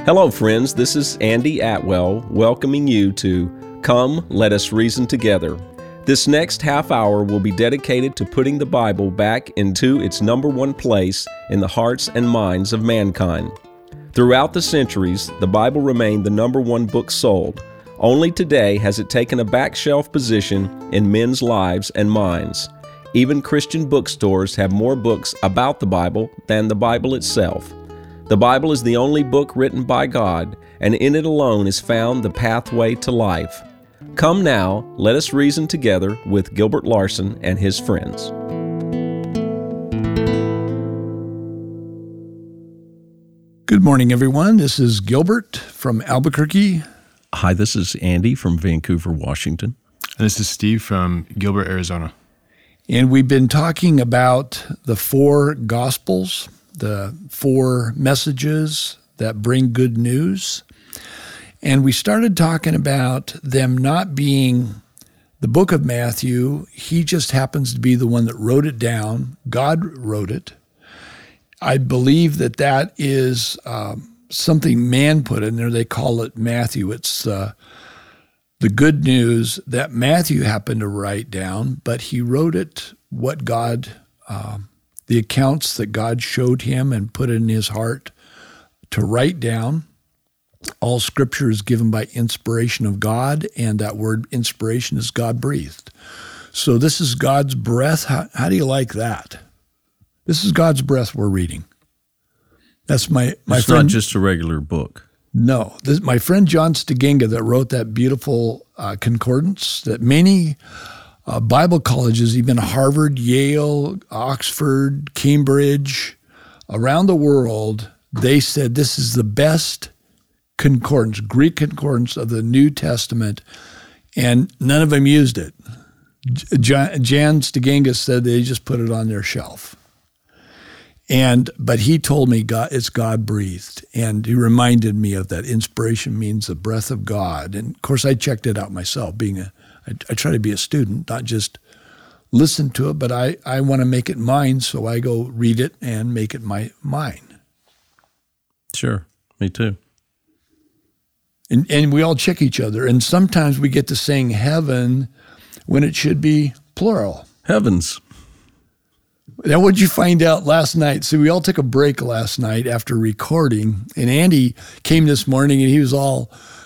Hello, friends. This is Andy Atwell welcoming you to Come, Let Us Reason Together. This next half hour will be dedicated to putting the Bible back into its number one place in the hearts and minds of mankind. Throughout the centuries, the Bible remained the number one book sold. Only today has it taken a back shelf position in men's lives and minds. Even Christian bookstores have more books about the Bible than the Bible itself. The Bible is the only book written by God, and in it alone is found the pathway to life. Come now, let us reason together with Gilbert Larson and his friends. Good morning, everyone. This is Gilbert from Albuquerque. Hi, this is Andy from Vancouver, Washington. And this is Steve from Gilbert, Arizona. And we've been talking about the four Gospels, the four messages that bring good news. And we started talking about them not being the book of Matthew. He just happens to be the one that wrote it down. God wrote it. I believe that is something man put in there. They call it Matthew. It's the good news that Matthew happened to write down, but he wrote it what God the accounts that God showed him and put in his heart to write down. All Scripture is given by inspiration of God, and that word inspiration is God-breathed. So this is God's breath. How do you like that? This is God's breath we're reading. That's my it's friend. Not just a regular book. No. My friend John Stiganga that wrote that beautiful concordance that many Bible colleges, even Harvard, Yale, Oxford, Cambridge, around the world, they said this is the best concordance, Greek concordance of the New Testament, and none of them used it. Jan Stiganga said they just put it on their shelf. But he told me it's God-breathed, and he reminded me of that. Inspiration means the breath of God. And, of course, I checked it out myself, I try to be a student, not just listen to it, but I want to make it mine, so I go read it and make it mine. Sure, me too. And we all check each other, and sometimes we get to saying heaven when it should be plural. Heavens. Now, what did you find out last night? So we all took a break last night after recording, and Andy came this morning, and he was all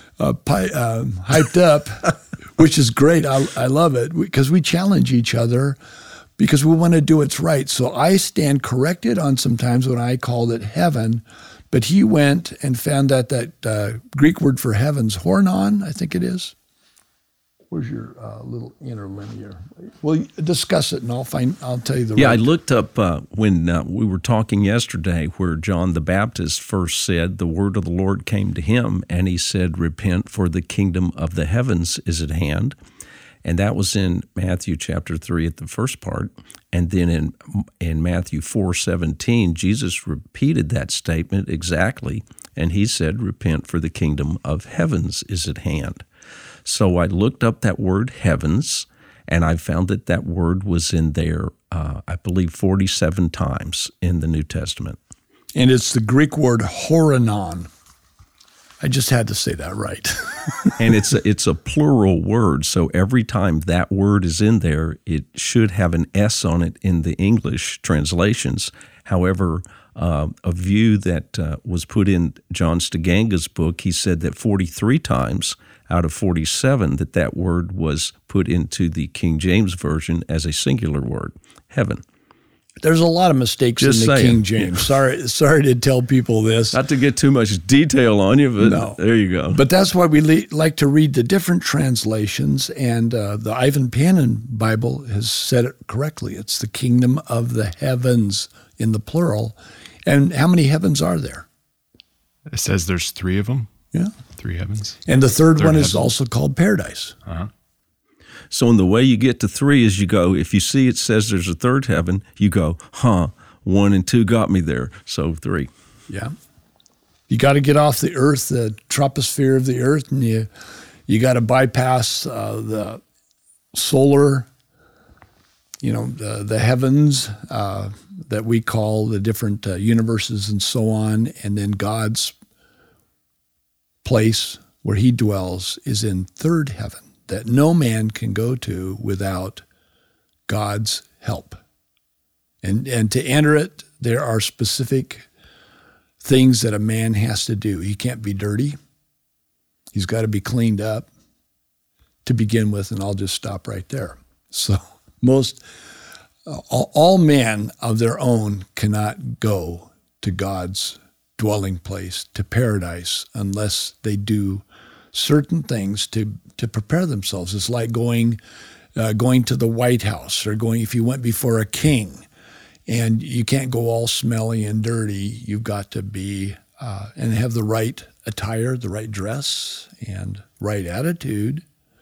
hyped up, which is great. I love it because we challenge each other because we want to do what's right. So I stand corrected on sometimes when I called it heaven, but he went and found that Greek word for heaven's hornon, I think it is. Where's your little interlinear? Well, discuss it, and I'll tell you the. Yeah, right. I looked up when we were talking yesterday, where John the Baptist first said the word of the Lord came to him, and he said, "Repent, for the kingdom of the heavens is at hand," and that was in Matthew chapter 3 at the first part, and then in Matthew 4:17, Jesus repeated that statement exactly, and he said, "Repent, for the kingdom of heavens is at hand." So I looked up that word heavens, and I found that word was in there, I believe, 47 times in the New Testament. And it's the Greek word horonon. I just had to say that right. And it's a plural word, so every time that word is in there, it should have an S on it in the English translations. However, a view that was put in John Stiganga's book, he said that 43 times out of 47 that word was put into the King James Version as a singular word, heaven. There's a lot of mistakes Just in the saying. King James. Sorry to tell people this. Not to get too much detail on you, but No. There you go. But that's why we like to read the different translations, and the Ivan Panin Bible has said it correctly. It's the kingdom of the heavens in the plural. And how many heavens are there? It says there's three of them. Yeah. 3 heavens. And the third one is heaven. also called paradise. Uh-huh. So in the way you get to 3 is you go, if you see it says there's a third heaven, you go, 1 and 2 got me there, so 3. Yeah. You got to get off the earth, the troposphere of the earth, and you got to bypass the solar, the heavens that we call the different universes and so on, and then God's place where he dwells is in third heaven, that no man can go to without God's help. And to enter it, there are specific things that a man has to do. He can't be dirty. He's got to be cleaned up to begin with, and I'll just stop right there. So all men of their own cannot go to God's dwelling place, to paradise, unless they do certain things to prepare themselves. It's like going to the White House, or if you went before a king, and you can't go all smelly and dirty. You've got to be and have the right attire, the right dress, and right attitude.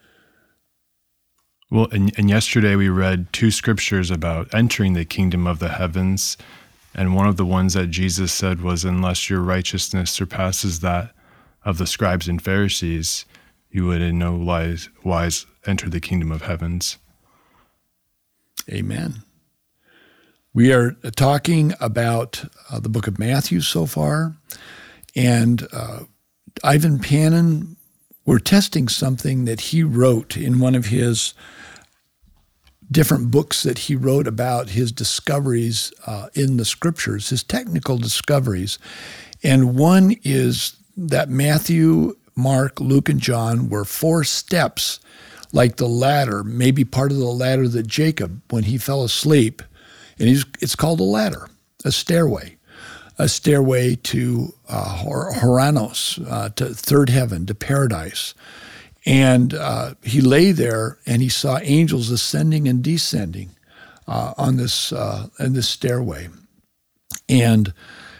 Well, and yesterday we read 2 scriptures about entering the kingdom of the heavens. And one of the ones that Jesus said was, unless your righteousness surpasses that of the scribes and Pharisees, you would in no wise enter the kingdom of heavens. Amen. We are talking about the book of Matthew so far, and Ivan Panin, we're testing something that he wrote in one of his different books that he wrote about his discoveries in the scriptures, his technical discoveries. And one is that Matthew, Mark, Luke, and John were 4 steps, like the ladder, maybe part of the ladder that Jacob, when he fell asleep, and it's called a ladder, a stairway to Horanos, to third heaven, to paradise. And he lay there, and he saw angels ascending and descending on this stairway. And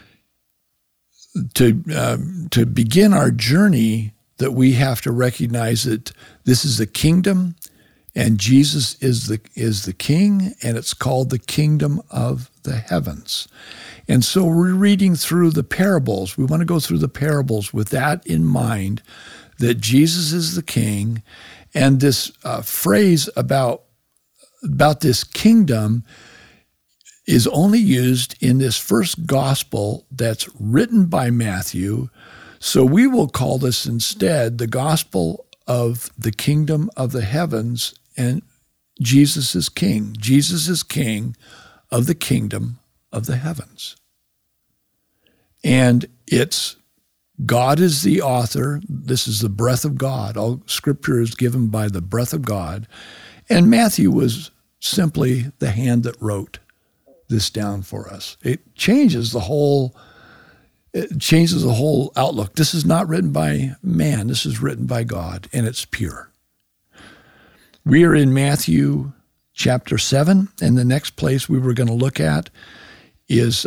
to begin our journey, that we have to recognize that this is a kingdom, and Jesus is the king, and it's called the kingdom of the heavens. And so we're reading through the parables. We want to go through the parables with that in mind, that Jesus is the king. And this phrase about this kingdom is only used in this first gospel that's written by Matthew. So we will call this instead the gospel of the kingdom of the heavens, and Jesus is king. Jesus is king of the kingdom of the heavens. And it's God is the author. This is the breath of God. All scripture is given by the breath of God. And Matthew was simply the hand that wrote this down for us. It changes the whole outlook. This is not written by man. This is written by God, and it's pure. We are in Matthew chapter 7, and the next place we were going to look at is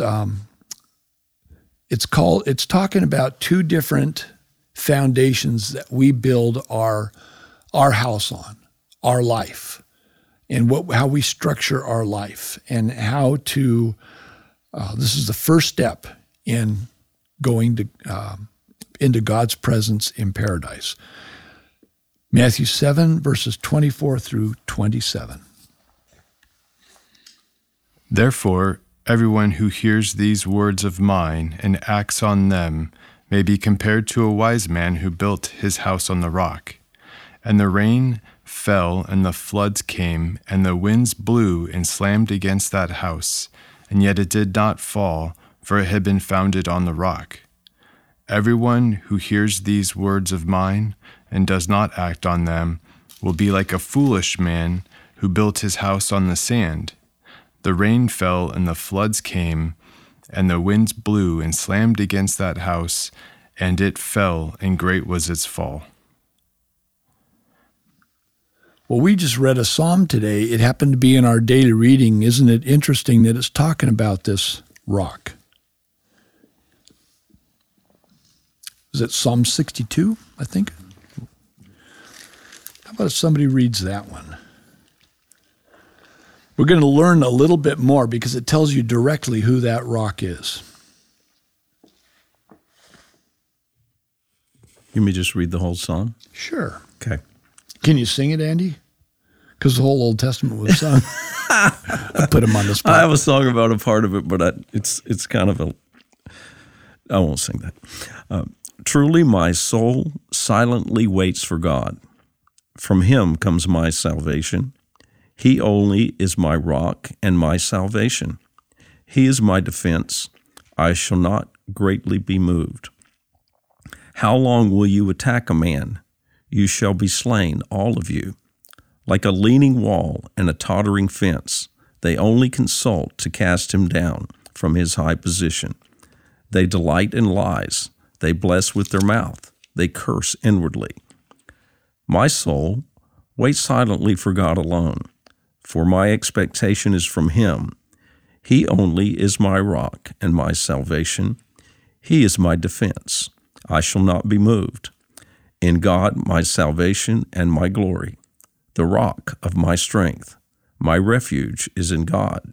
it's talking about 2 different foundations that we build our house on, our life, and how we structure our life, and how to. This is the first step in going into God's presence in paradise. Matthew 7, verses 24 through 27. Therefore, everyone who hears these words of mine and acts on them may be compared to a wise man who built his house on the rock. And the rain fell, and the floods came, and the winds blew and slammed against that house, and yet it did not fall, for it had been founded on the rock. Everyone who hears these words of mine and does not act on them will be like a foolish man who built his house on the sand. The rain fell, and the floods came, and the winds blew and slammed against that house, and it fell, and great was its fall. Well, we just read a psalm today. It happened to be in our daily reading. Isn't it interesting that it's talking about this rock? Is it Psalm 62, I think? How about if somebody reads that one? We're going to learn a little bit more because it tells you directly who that rock is. You may just read the whole psalm? Sure. Okay. Can you sing it, Andy? Because the whole Old Testament was sung. I put him on the spot. I have a song about a part of it, but it's kind of I won't sing that. Truly my soul silently waits for God. From him comes my salvation. He only is my rock and my salvation. He is my defense. I shall not greatly be moved. How long will you attack a man? You shall be slain, all of you. Like a leaning wall and a tottering fence, they only consult to cast him down from his high position. They delight in lies. They bless with their mouth. They curse inwardly. My soul, wait silently for God alone, for my expectation is from him. He only is my rock and my salvation. He is my defense. I shall not be moved. In God my salvation and my glory, the rock of my strength, my refuge is in God.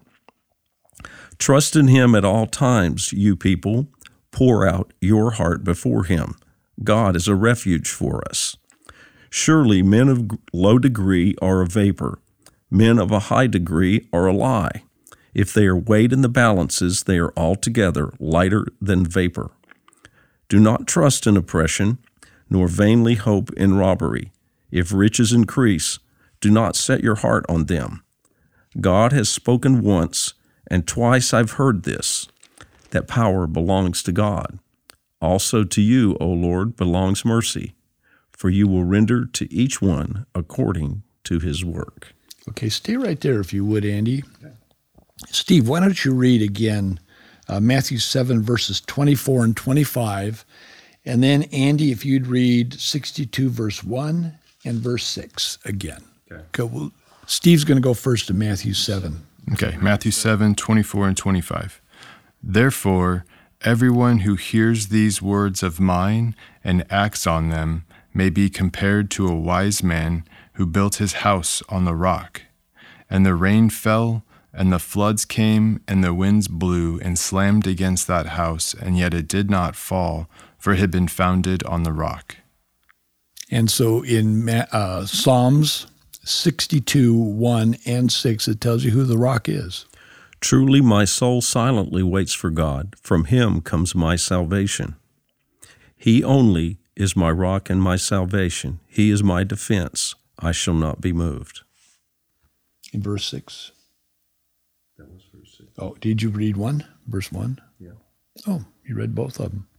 Trust in him at all times, you people. Pour out your heart before him. God is a refuge for us. Surely men of low degree are a vapor. Men of a high degree are a lie. If they are weighed in the balances, they are altogether lighter than vapor. Do not trust in oppression, nor vainly hope in robbery. If riches increase, do not set your heart on them. God has spoken once, and twice I've heard this, that power belongs to God. Also to you, O Lord, belongs mercy, for you will render to each one according to his work. Okay, stay right there if you would, Andy. Okay. Steve, why don't you read again Matthew 7, verses 24 and 25, and then, Andy, if you'd read 62, verse 1 and verse 6 again. Okay. Steve's going to go first to Matthew 7. Okay, Matthew 7, 24 and 25. Therefore, everyone who hears these words of mine and acts on them may be compared to a wise man who built his house on the rock. And the rain fell, and the floods came, and the winds blew and slammed against that house, and yet it did not fall, for it had been founded on the rock. And so in Psalms 62, 1 and 6, it tells you who the rock is. Truly my soul silently waits for God. From him comes my salvation. He only is my rock and my salvation. He is my defense. I shall not be moved. In verse 6. That was verse 6. Oh, did you read one? Verse 1? Yeah. Oh, you read both of them.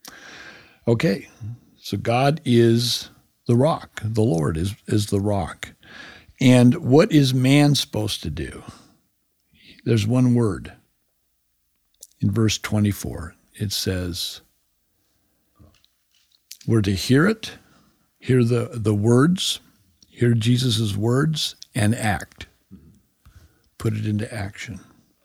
Okay, so God is the rock. The Lord is the rock. And what is man supposed to do? There's one word. In verse 24, it says, we're to hear it, hear the words, hear Jesus' words, and act. Put it into action.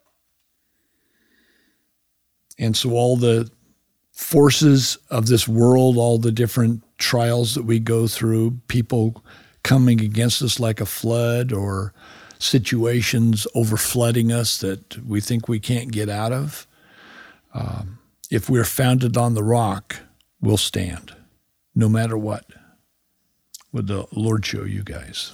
And so all the forces of this world, all the different trials that we go through, people coming against us like a flood, or situations overflooding us that we think we can't get out of, if we're founded on the rock, we'll stand, no matter what. Would the Lord show you guys?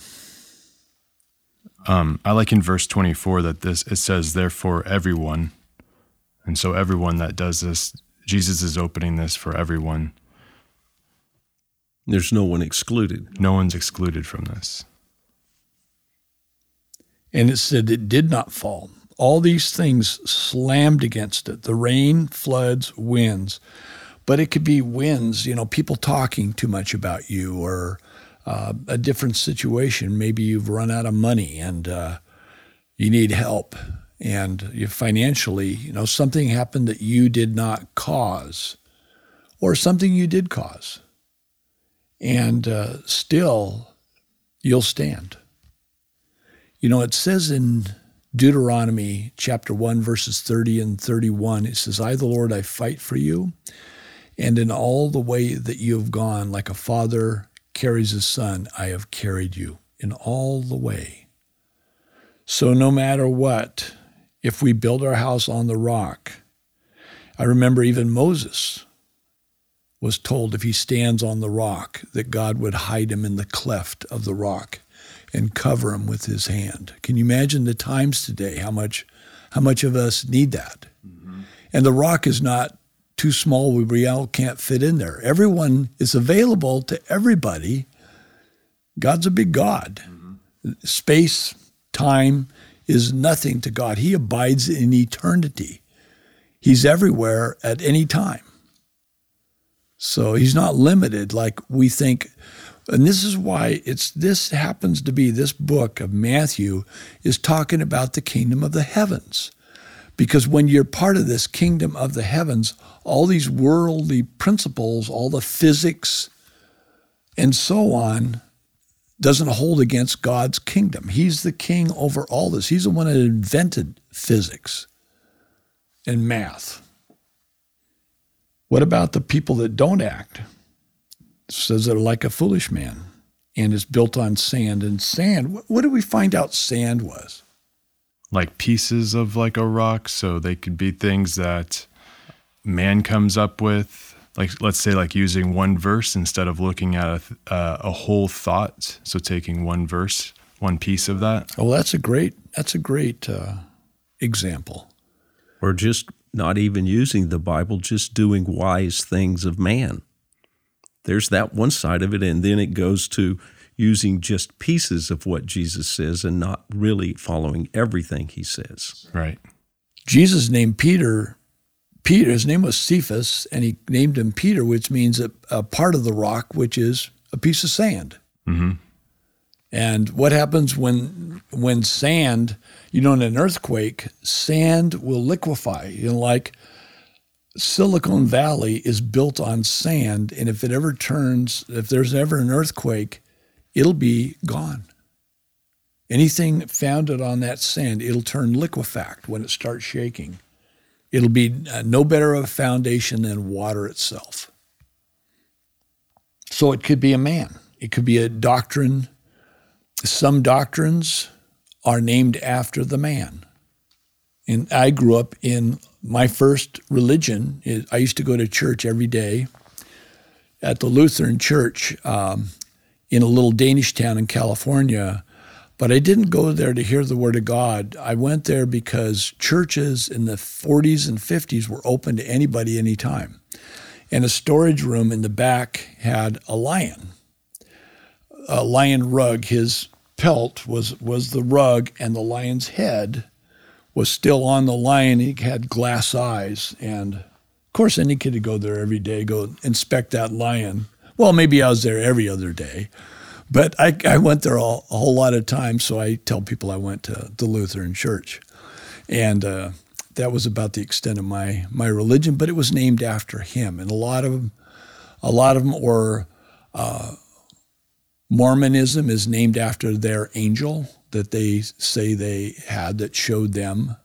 I like in verse 24 that it says, therefore everyone. And so everyone that does this, Jesus is opening this for everyone. There's no one excluded. No one's excluded from this. And it said it did not fall. All these things slammed against it. The rain, floods, winds. But it could be winds, people talking too much about you, or a different situation. Maybe you've run out of money and you need help. And you financially, something happened that you did not cause, or something you did cause. And still, you'll stand. It says in Deuteronomy chapter 1, verses 30 and 31, it says, I, the Lord, I fight for you, and in all the way that you have gone, like a father carries his son, I have carried you in all the way. So no matter what, if we build our house on the rock, I remember even Moses was told if he stands on the rock, that God would hide him in the cleft of the rock and cover him with his hand. Can you imagine the times today, how much of us need that? Mm-hmm. And the rock is not too small, we all can't fit in there. Everyone is available to everybody. God's a big God. Space, time is nothing to God. He abides in eternity. He's everywhere at any time. So he's not limited like we think. And this is why this happens to be, this book of Matthew is talking about the kingdom of the heavens. Because when you're part of this kingdom of the heavens, all these worldly principles, all the physics and so on, doesn't hold against God's kingdom. He's the king over all this. He's the one that invented physics and math. What about the people that don't act? It says they're like a foolish man, and it's built on sand. And sand, what did we find out sand was? Like pieces of like a rock, so they could be things that man comes up with. Like, let's say, like using one verse instead of looking at a whole thought. So taking one verse, one piece of that. Oh, that's a great example. Or just not even using the Bible, just doing wise things of man. There's that one side of it, and then it goes to using just pieces of what Jesus says and not really following everything he says. Right. Jesus named Peter, his name was Cephas, and he named him Peter, which means a part of the rock, which is a piece of sand. Mm-hmm. And what happens when sand, in an earthquake, sand will liquefy. Like Silicon Valley is built on sand, and if there's ever an earthquake, it'll be gone. Anything founded on that sand, it'll turn liquefact when it starts shaking. It'll be no better of a foundation than water itself. So it could be a man. It could be a doctrine. Some doctrines are named after the man. And I grew up in my first religion. I used to go to church every day at the Lutheran Church in a little Danish town in California. But I didn't go there to hear the word of God. I went there because churches in the 40s and 50s were open to anybody, anytime. And a storage room in the back had a lion rug. His pelt was the rug, and the lion's head was still on the lion. He had glass eyes. And, of course, any kid would go there every day, go inspect that lion. Well, maybe I was there every other day. But I went there a whole lot of times, so I tell people I went to the Lutheran Church. And that was about the extent of my religion, but it was named after him. And a lot of them were, Mormonism is named after their angel that they say they had that showed them.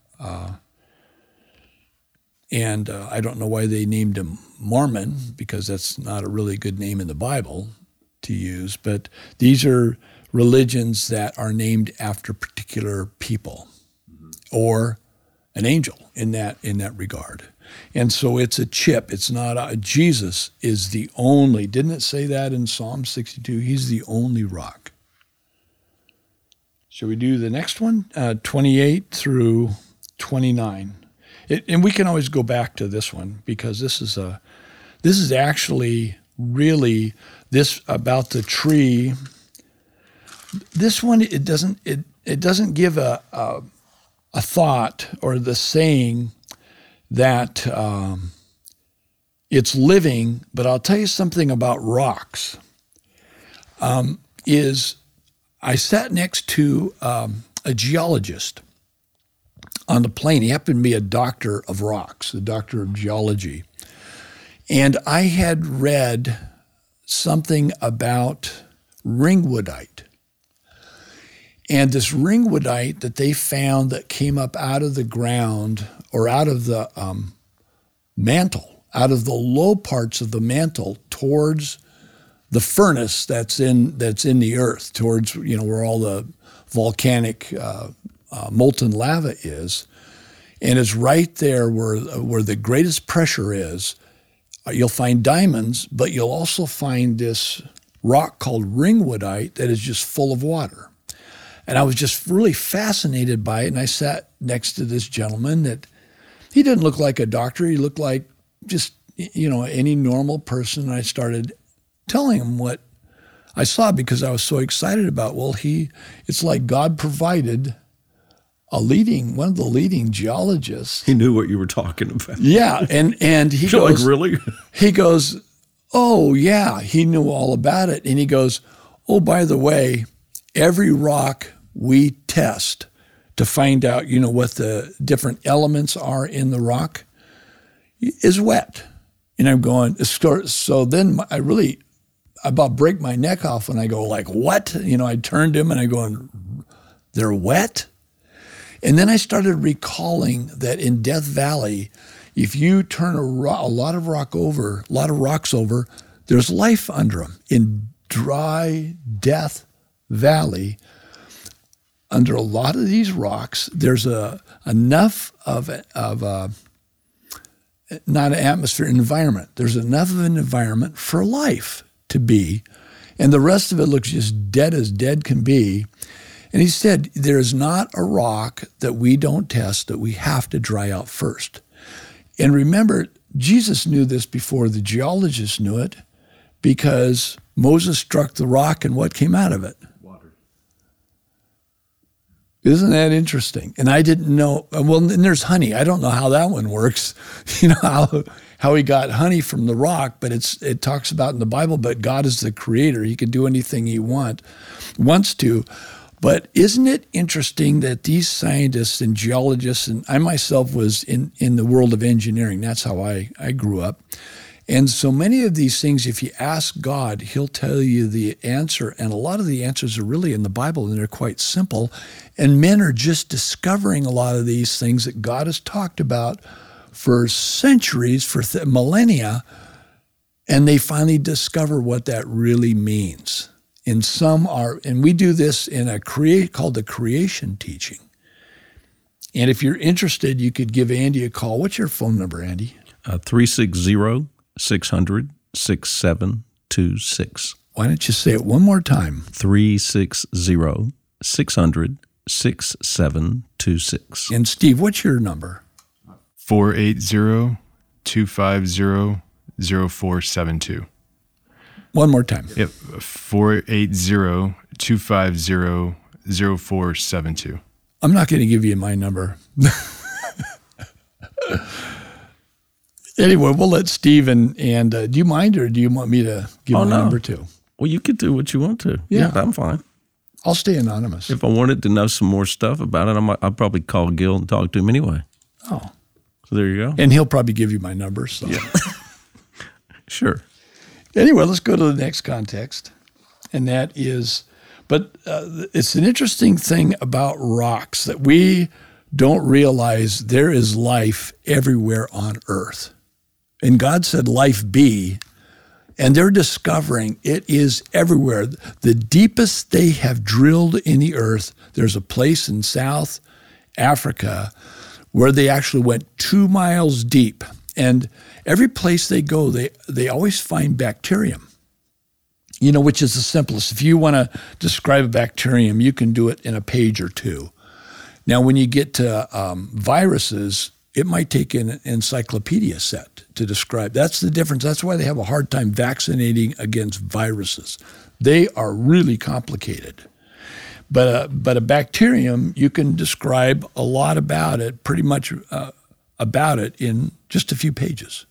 And I don't know why they named him Mormon, because that's not a really good name in the Bible to use, but these are religions that are named after particular people or an angel in that regard. And so it's a chip. It's not Jesus is the only, didn't it say that in Psalm 62? He's the only rock. Shall we do the next one? 28 through 29. And we can always go back to this one, because this is actually really this about the tree. This one, it doesn't give a thought or the saying that it's living, but I'll tell you something about rocks. I sat next to a geologist on the plane. He happened to be a doctor of rocks, a doctor of geology. And I had read something about ringwoodite. And this ringwoodite that they found that came up out of the ground or out of the mantle, out of the low parts of the mantle towards the furnace that's in the earth, towards where all the volcanic molten lava is, and it's right there where the greatest pressure is. You'll find diamonds, but you'll also find this rock called ringwoodite that is just full of water. And I was just really fascinated by it, and I sat next to this gentleman that he didn't look like a doctor. He looked like just any normal person. And I started telling him what I saw because I was so excited about, it's like God provided one of the leading geologists. He knew what you were talking about. Yeah. And he You're goes, like, really? He goes, oh yeah, he knew all about it. And he goes, oh, by the way, every rock we test to find out, what the different elements are in the rock is wet. And I'm going, so then I about break my neck off when I go like, what? I turned him and I go, they're wet? And then I started recalling that in Death Valley, if you turn a lot of rocks over, there's life under them. In dry Death Valley, under a lot of these rocks, there's enough of not an atmosphere, environment. There's enough of an environment for life to be, and the rest of it looks just dead as dead can be. And he said, there is not a rock that we don't test that we have to dry out first. And remember, Jesus knew this before the geologists knew it, because Moses struck the rock and what came out of it? Water. Isn't that interesting? And I didn't know, well, and there's honey. I don't know how that one works, how he got honey from the rock, but it talks about in the Bible, but God is the creator. He can do anything he wants to. But isn't it interesting that these scientists and geologists, and I myself was in the world of engineering, that's how I grew up. And so many of these things, if you ask God, he'll tell you the answer. And a lot of the answers are really in the Bible, and they're quite simple. And men are just discovering a lot of these things that God has talked about for centuries, for millennia, and they finally discover what that really means. And some are, and we do this in called the creation teaching. And if you're interested, you could give Andy a call. What's your phone number, Andy? 360-600-6726. Why don't you say it one more time? 360-600-6726. And Steve, what's your number? 480-250-0472. One more time. Yep, 480-250-0472. I'm not going to give you my number. Anyway, we'll let Steve and do you mind, or do you want me to give my number too? Well, you could do what you want to. Yeah, I'm fine. I'll stay anonymous. If I wanted to know some more stuff about it, I'd probably call Gil and talk to him anyway. Oh. So there you go. And he'll probably give you my number. So. Yeah. Sure. Anyway, let's go to the next context. And that is, it's an interesting thing about rocks that we don't realize there is life everywhere on earth. And God said, life be, and they're discovering it is everywhere. The deepest they have drilled in the earth, there's a place in South Africa where they actually went 2 miles deep. And every place they go, they always find bacterium, which is the simplest. If you want to describe a bacterium, you can do it in a page or two. Now, when you get to viruses, it might take an encyclopedia set to describe. That's the difference. That's why they have a hard time vaccinating against viruses. They are really complicated. But a bacterium, you can describe a lot about it, pretty much about it in just a few pages.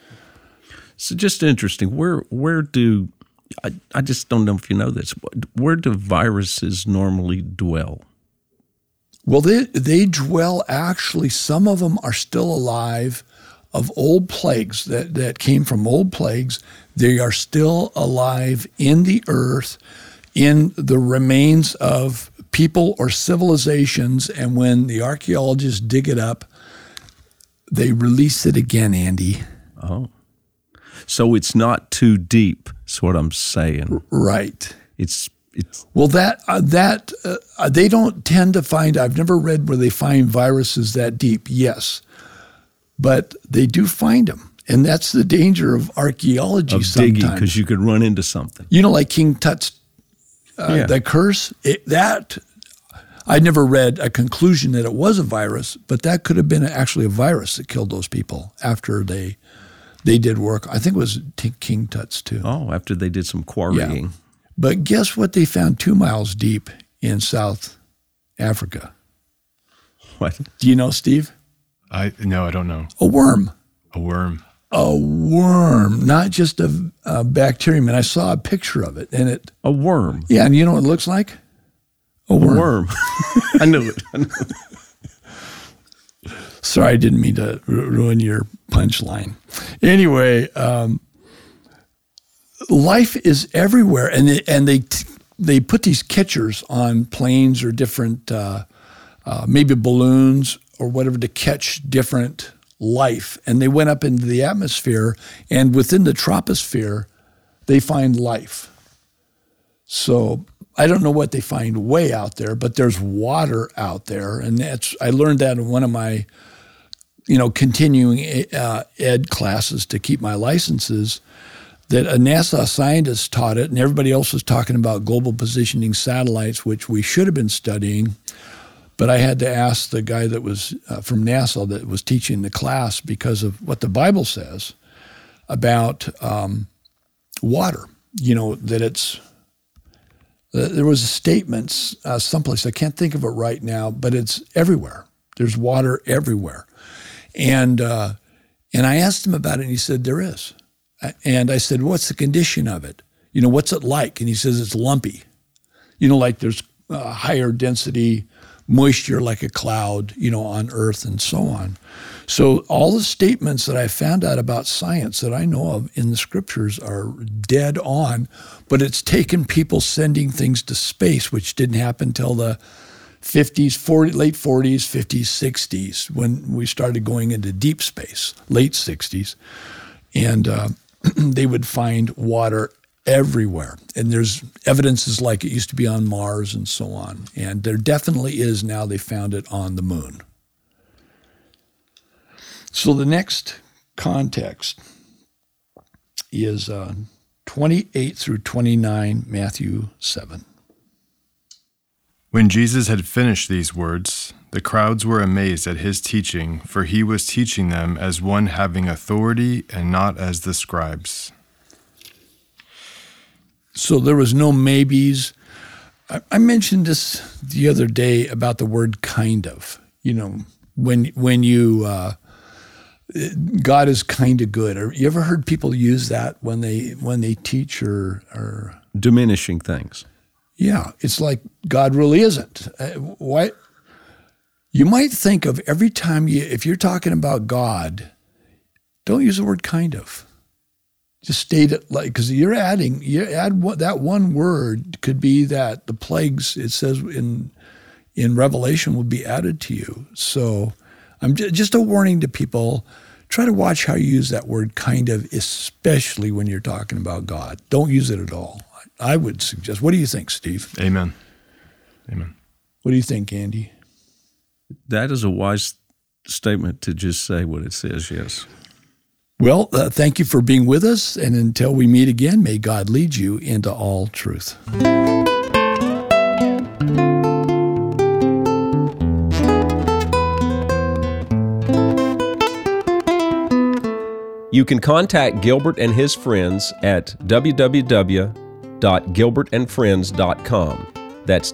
So just interesting. Where do I just don't know if you know this. Where do viruses normally dwell? Well, they dwell, actually, some of them are still alive of old plagues that came from old plagues. They are still alive in the earth, in the remains of people or civilizations. And when the archaeologists dig it up, they release it again, Andy. Oh. So it's not too deep, is what I'm saying. Right. It's well, they don't tend to find. I've never read where they find viruses that deep. Yes, but they do find them, and that's the danger of archaeology. Of sometimes, digging, because you could run into something. Like King Tut's the curse. I never read a conclusion that it was a virus, but that could have been actually a virus that killed those people after they They did work. I think it was King Tut's too. Oh, after they did some quarrying. Yeah. But guess what they found 2 miles deep in South Africa? What? Do you know, Steve? No, I don't know. A worm. A worm. A worm, not just a bacterium. And I saw a picture of it. And A worm? Yeah, and you know what it looks like? A worm. I knew it. Sorry, I didn't mean to ruin your punchline. Anyway, life is everywhere, and they put these catchers on planes or different, maybe balloons or whatever, to catch different life. And they went up into the atmosphere, and within the troposphere, they find life. So I don't know what they find way out there, but there's water out there, and I learned that in one of my continuing ed classes to keep my licenses, that a NASA scientist taught it, and everybody else was talking about global positioning satellites, which we should have been studying. But I had to ask the guy that was from NASA that was teaching the class, because of what the Bible says about water, that it's, there was a statement someplace, I can't think of it right now, but it's everywhere. There's water everywhere. And I asked him about it, and he said, there is. And I said, what's the condition of it? What's it like? And he says, it's lumpy. Like there's higher density moisture like a cloud, on Earth and so on. So all the statements that I found out about science that I know of in the scriptures are dead on, but it's taken people sending things to space, which didn't happen till the late 40s, 50s, 60s, when we started going into deep space, late 60s. And they would find water everywhere. And there's evidences like it used to be on Mars and so on. And there definitely is now. They found it on the moon. So the next context is 28 through 29, Matthew 7. When Jesus had finished these words, the crowds were amazed at his teaching, for he was teaching them as one having authority and not as the scribes. So there was no maybes. I mentioned this the other day about the word kind of. When you God is kind of good. Or you ever heard people use that when they teach or diminishing things? Yeah, it's like God really isn't. Why? You might think of every time if you're talking about God, don't use the word kind of. Just state it like, because that one word could be that the plagues, it says in Revelation, will be added to you. So I'm just a warning to people. Try to watch how you use that word kind of, especially when you're talking about God. Don't use it at all. I would suggest. What do you think, Steve? Amen. Amen. What do you think, Andy? That is a wise statement to just say what it says, yes. Well, thank you for being with us, and until we meet again, may God lead you into all truth. You can contact Gilbert and his friends at www.gilbertandfriends.com. That's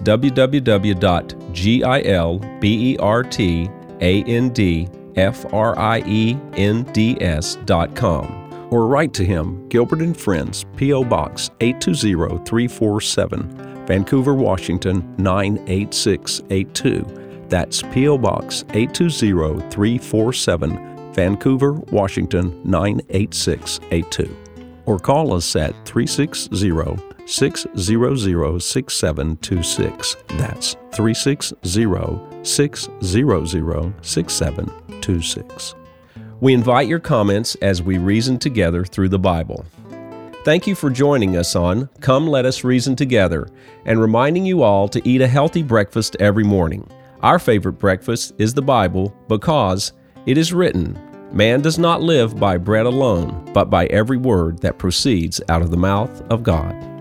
www.gilbertandfriends.com. Or write to him, Gilbert and Friends, P.O. Box 820347, Vancouver, Washington 98682. That's P.O. Box 820347, Vancouver, Washington 98682. Or call us at 360-600-6726. That's 360-600-6726. We invite your comments as we reason together through the Bible. Thank you for joining us on Come Let Us Reason Together, and reminding you all to eat a healthy breakfast every morning. Our favorite breakfast is the Bible, because it is written, "Man does not live by bread alone, but by every word that proceeds out of the mouth of God."